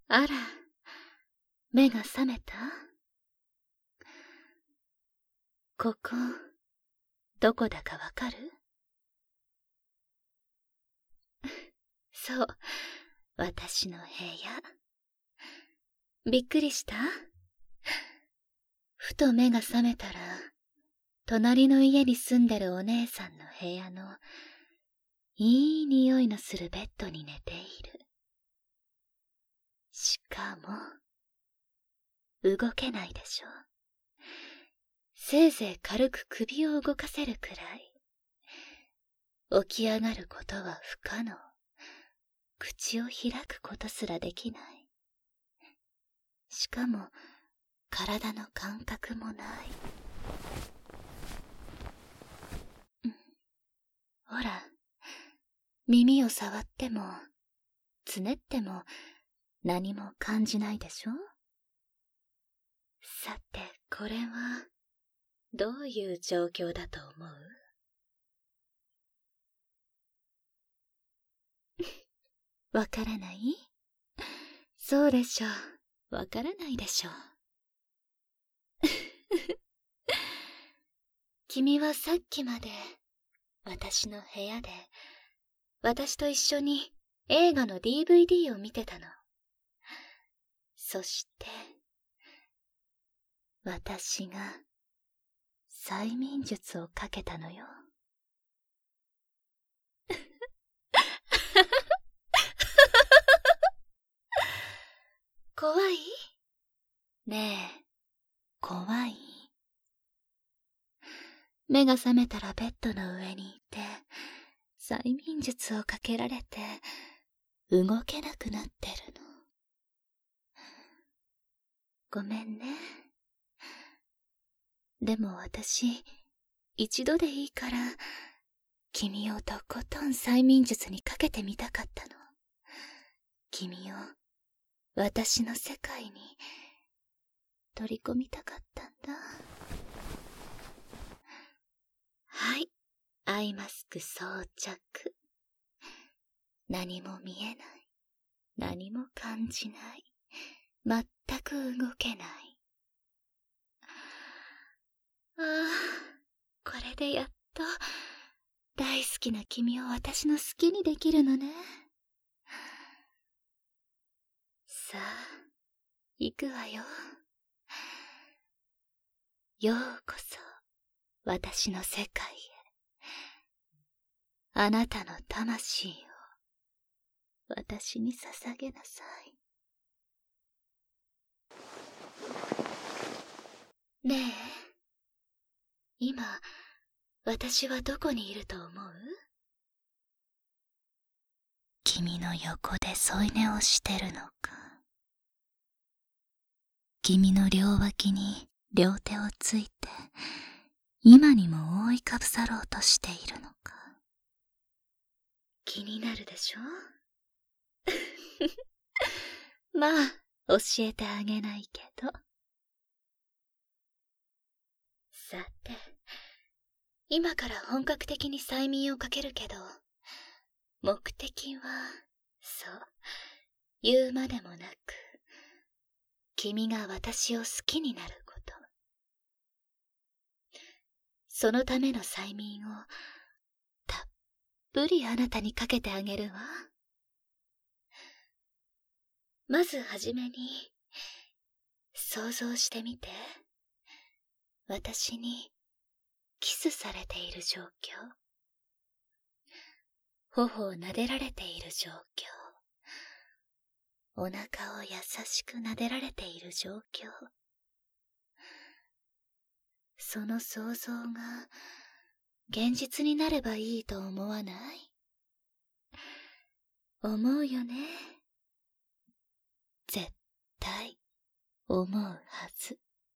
あら、目が覚めた？ここ、どこだかわかる？そう、私の部屋。びっくりした？ふと目が覚めたら、隣の家に住んでるお姉さんの部屋の、いい匂いのするベッドに寝ている。しかも、動けないでしょ。せいぜい軽く首を動かせるくらい。起き上がることは不可能。口を開くことすらできない。しかも、体の感覚もない。ほら、耳を触っても、つねっても、何も感じないでしょ？さて、これは、どういう状況だと思う？わからない？そうでしょう。わからないでしょう。君はさっきまで、私の部屋で、私と一緒に映画の DVD を見てたの。そして、私が、催眠術をかけたのよ。怖い？ねえ、怖い？目が覚めたらベッドの上にいて、催眠術をかけられて、動けなくなってるの。ごめんね。でも私、一度でいいから、君をとことん催眠術にかけてみたかったの。君を、私の世界に、取り込みたかったんだ。はい、アイマスク装着。何も見えない。何も感じない。全く動けない。ああ、これでやっと、大好きな君を私の好きにできるのね。さあ、行くわよ。ようこそ、私の世界へ。あなたの魂を、私に捧げなさい。ねえ、今、私はどこにいると思う？君の横で添い寝をしてるのか。君の両脇に両手をついて、今にも覆いかぶさろうとしているのか。気になるでしょ？まあ、教えてあげないけど。さて、今から本格的に催眠をかけるけど、目的は、そう、言うまでもなく、君が私を好きになること。そのための催眠を、たっぷりあなたにかけてあげるわ。まずはじめに、想像してみて。私に、キスされている状況。頬を撫でられている状況。お腹を優しく撫でられている状況。その想像が、現実になればいいと思わない？思うよね。絶対、思うはず。